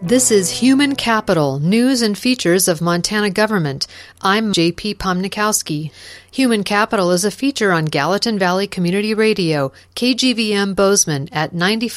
This is Human Capital, News and Features of Montana Government. I'm J.P. Pomnikowski. Human Capital is a feature on Gallatin Valley Community Radio, KGVM Bozeman at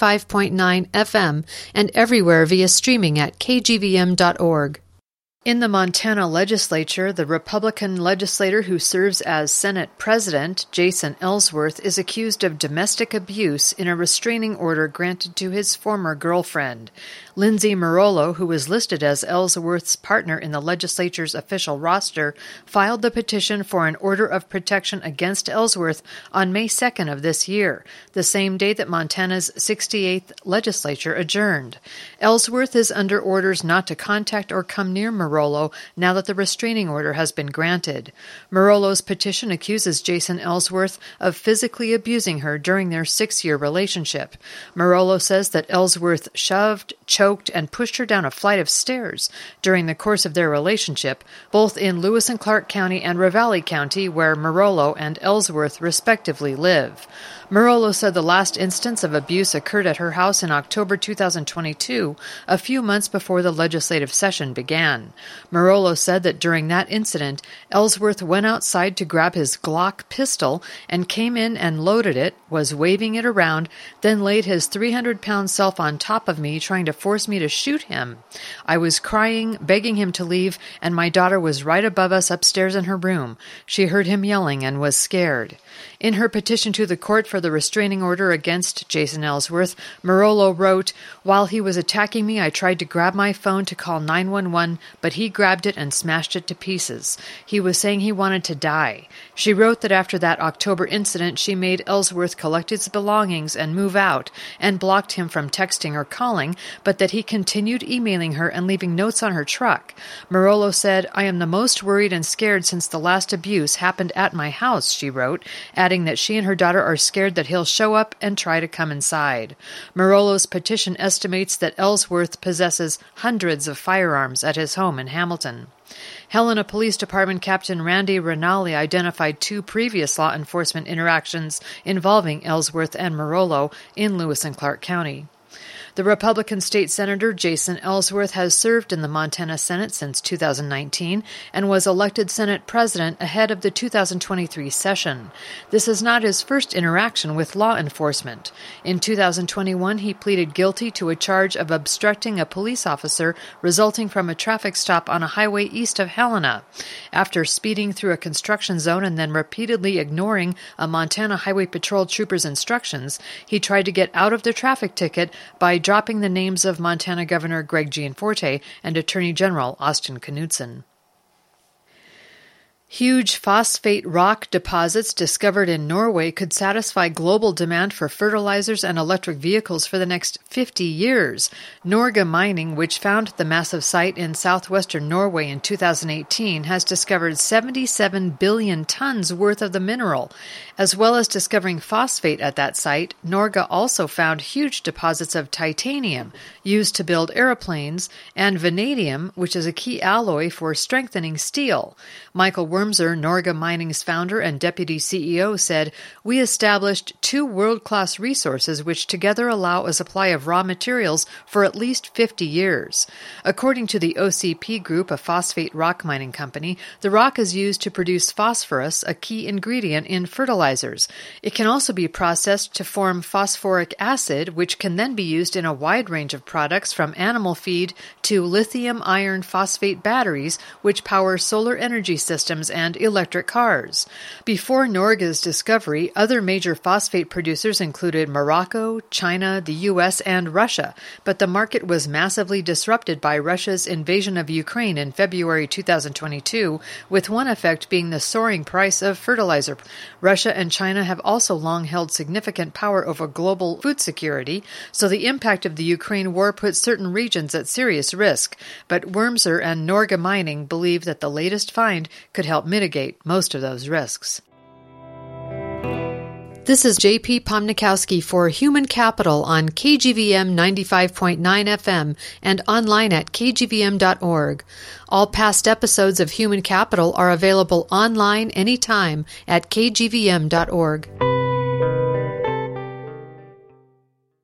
95.9 FM and everywhere via streaming at kgvm.org. In the Montana legislature, the Republican legislator who serves as Senate President, Jason Ellsworth, is accused of domestic abuse in a restraining order granted to his former girlfriend. Lindsay Marollo, who was listed as Ellsworth's partner in the legislature's official roster, filed the petition for an order of protection against Ellsworth on May 2nd of this year, the same day that Montana's 68th legislature adjourned. Ellsworth is under orders not to contact or come near Marollo now that the restraining order has been granted. Marollo's petition accuses Jason Ellsworth of physically abusing her during their 6-year relationship. Marollo says that Ellsworth shoved, choked, and pushed her down a flight of stairs during the course of their relationship, both in Lewis and Clark County and Ravalli County, where Marollo and Ellsworth respectively live. Marollo said the last instance of abuse occurred at her house in October 2022, a few months before the legislative session began. Marollo said that during that incident, Ellsworth went outside to grab his Glock pistol and came in and loaded it, was waving it around, then laid his 300-pound self on top of me, trying to force me to shoot him. I was crying, begging him to leave, and my daughter was right above us upstairs in her room. She heard him yelling and was scared. In her petition to the court for the restraining order against Jason Ellsworth, Marollo wrote, "While he was attacking me, I tried to grab my phone to call 911, but he grabbed it and smashed it to pieces. He was saying he wanted to die." She wrote that after that October incident, she made Ellsworth collect his belongings and move out, and blocked him from texting or calling, but that he continued emailing her and leaving notes on her truck. Marollo said, "I am the most worried and scared since the last abuse happened at my house," she wrote, adding that she and her daughter are scared that he'll show up and try to come inside. Marollo's petition estimates that Ellsworth possesses hundreds of firearms at his home in Hamilton. Helena Police Department Captain Randy Rinaldi identified 2 previous law enforcement interactions involving Ellsworth and Marollo in Lewis and Clark County. The Republican state senator Jason Ellsworth has served in the Montana Senate since 2019 and was elected Senate President ahead of the 2023 session. This is not his first interaction with law enforcement. In 2021, he pleaded guilty to a charge of obstructing a police officer resulting from a traffic stop on a highway east of Helena. After speeding through a construction zone and then repeatedly ignoring a Montana Highway Patrol trooper's instructions, he tried to get out of the traffic ticket by dropping the names of Montana Governor Greg Gianforte and Attorney General Austin Knudsen. Huge phosphate rock deposits discovered in Norway could satisfy global demand for fertilizers and electric vehicles for the next 50 years. Norge Mining, which found the massive site in southwestern Norway in 2018, has discovered 77 billion tons worth of the mineral. As well as discovering phosphate at that site, Norge also found huge deposits of titanium, used to build airplanes, and vanadium, which is a key alloy for strengthening steel. Michael Wormser, Norge Mining's founder and deputy CEO, said, "We established 2 world-class resources which together allow a supply of raw materials for at least 50 years. According to the OCP Group, a phosphate rock mining company, the rock is used to produce phosphorus, a key ingredient in fertilizers. It can also be processed to form phosphoric acid, which can then be used in a wide range of products from animal feed to lithium iron phosphate batteries, which power solar energy systems and electric cars." Before Norge's discovery, other major phosphate producers included Morocco, China, the U.S., and Russia, but the market was massively disrupted by Russia's invasion of Ukraine in February 2022, with one effect being the soaring price of fertilizer. Russia and China have also long held significant power over global food security, so the impact of the Ukraine war put certain regions at serious risk, but Wormser and Norge Mining believe that the latest find could help mitigate most of those risks. This is J.P. Pomnikowski for Human Capital on KGVM 95.9 FM and online at kgvm.org. All past episodes of Human Capital are available online anytime at kgvm.org.